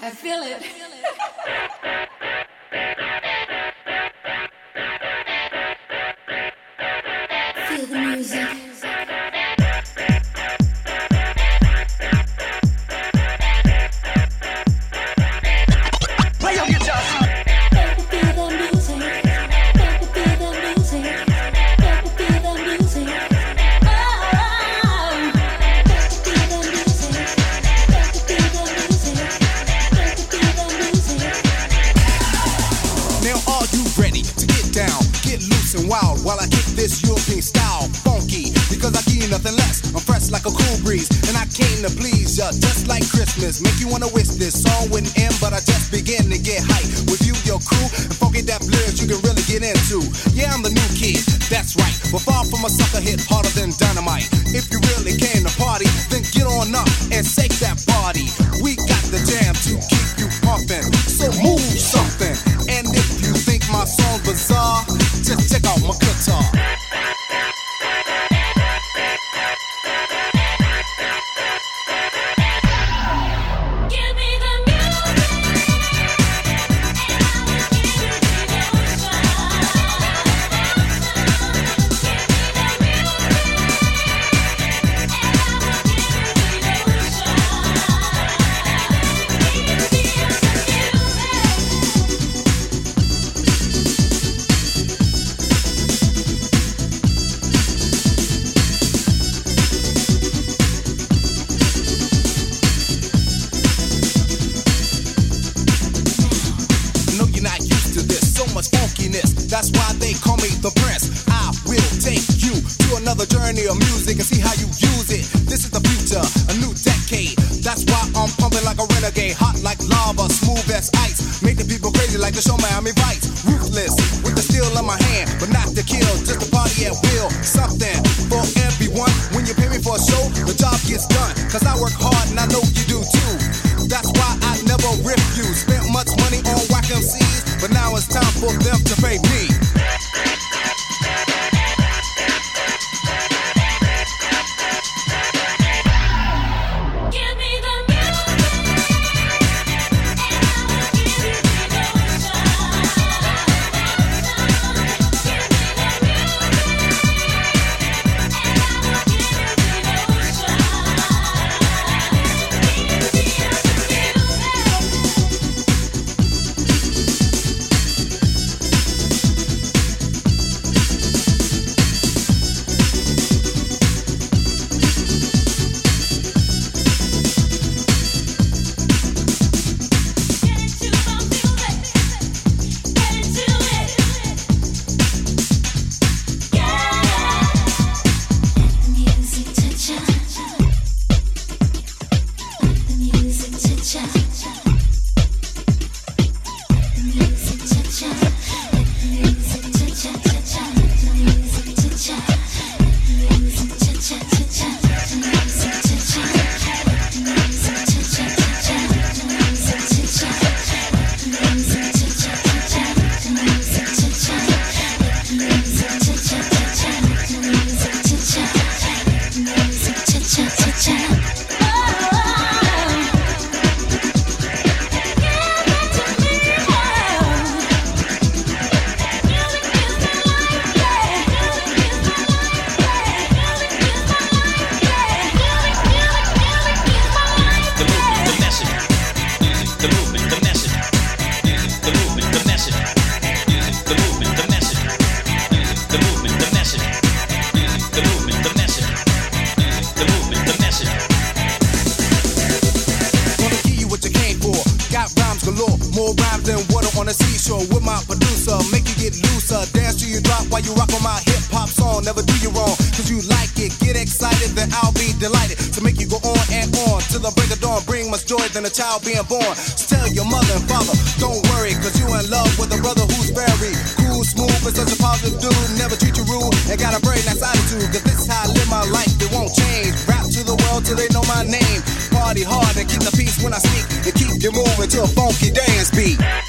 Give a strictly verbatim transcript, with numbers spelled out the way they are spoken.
I feel it. Feel the music. Play your guitar. Feel the music. Feel the music. Feel the music. Oh, feel the music. Feel the music. Feel the music. Now are you ready to get down, get loose and wild while I kick this European style funky? Because I give you nothing less. I'm fresh like a cool breeze, and I came to please ya, just like Christmas. Make you wanna wish this song wouldn't end, but I just begin to get hype with you, your crew, and funky that lyrics you can really get into. Yeah, I'm the new kid, that's right, but far from a sucker hit harder than dynamite. If you really came to party, then get on up and shake that body. We got the jam to keep you pumping, so move something. And if you think my song's bizarre, just check out my guitar. Give me the music, and I will give you devotion. Give me the music, and I will give you devotion. Give me No, you're not used to this, so much funkiness. That's why they call me the prince. I will take you to another journey of music and see how you use it. This is the future, a new decade. That's why I'm pumping like a renegade, hot like lava, smooth as ice, making people crazy like the show Miami Vice. Ruthless with the steel in my hand, but not to kill, just to party at will. Something for everyone. When you pay me for a show, the job gets done. Cause I work hard and I know you do too. That's why I never rip you. Spent much money on whack M Cs, but now it's time for them to pay me. Give me the music, and I will give you devotion. Give me the music, and I will give you devotion. Give me the Get into the music, get into it, yeah. Let the music touch ya. Let the music touch ya. Let the music touch ya. Let the music touch ya, touch ya. Let the music touch ya. Let the music touch ya, touch ya. Let the music touch ya. Let the music touch ya, touch ya. Let the music touch ya. Let the music touch ya, touch ya. Let the music touch ya. Let the music touch ya, touch ya. Let the music touch ya. Let the music touch ya, touch ya. Oh, give it to me, oh. Music is my life, yeah. Music is my life, yeah. Music is my life, yeah. Music, music, music is my life, The yeah. movement, the message. Music, the movement, the message. Music, the movement, the message. Music, the movement, the message. Music, the movement, the message. Music, the movement, the message. Music, the movement, the message. Gonna give you what you came for. Got rhymes galore, more rhymes than water on a seashore. With my producer, make you get looser. Dance till you drop while you rock on my hip hop song. Never do you wrong, cause you like it. Get excited, then I'll be delighted to make you go on and on till the break of dawn. Bring much joy than a child being born. So tell your mother and father, don't worry, cause you in love with a brother who's very cool, smooth, and such a positive dude. Never treat you rude and got a very nice attitude. Cause this is how I live my life, it won't change. Rap to the world till they know my name. Party hard and keep the peace when I speak. And keep you moving to a funky dance beat.